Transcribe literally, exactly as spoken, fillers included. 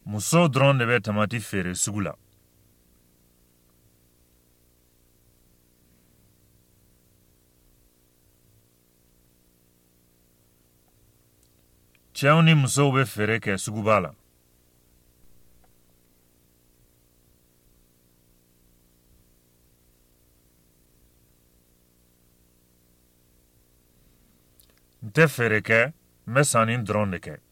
Muso dɔrɔn de bɛ tamati feere sugu la. Cɛw ni musow bɛ feere kɛ suguba la. N tɛ feere kɛ, n bɛ sanni dɔrɔn de kɛ.